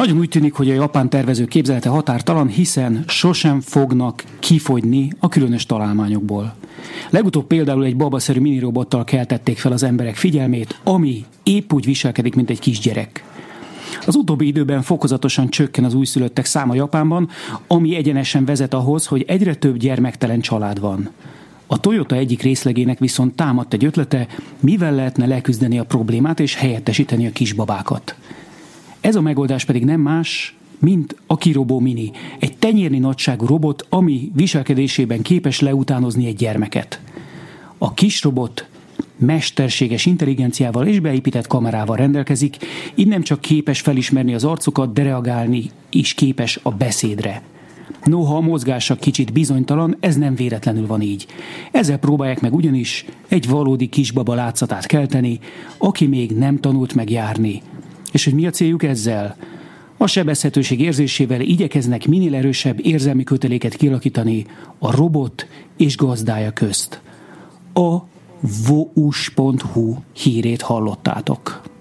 Nagyon úgy tűnik, hogy a japán tervező képzelete határtalan, hiszen sosem fognak kifogyni a különös találmányokból. Legutóbb például egy babaszerű minirobottal keltették fel az emberek figyelmét, ami épp úgy viselkedik, mint egy kisgyerek. Az utóbbi időben fokozatosan csökken az újszülöttek száma Japánban, ami egyenesen vezet ahhoz, hogy egyre több gyermektelen család van. A Toyota egyik részlegének viszont támadt egy ötlete, mivel lehetne leküzdeni a problémát és helyettesíteni a kisbabákat. Ez a megoldás pedig nem más, mint a Kirobo Mini, egy tenyérnyi nagyságú robot, ami viselkedésében képes leutánozni egy gyermeket. A kis robot mesterséges intelligenciával és beépített kamerával rendelkezik, így nem csak képes felismerni az arcokat, de reagálni is képes a beszédre. Noha a mozgása kicsit bizonytalan, ez nem véletlenül van így. Ezzel próbálják meg ugyanis egy valódi kisbaba látszatát kelteni, aki még nem tanult meg járni. És hogy mi a céljuk ezzel? A sebezhetőség érzésével igyekeznek minél erősebb érzelmi köteléket kialakítani a robot és gazdája közt. A vous.hu hírét hallottátok.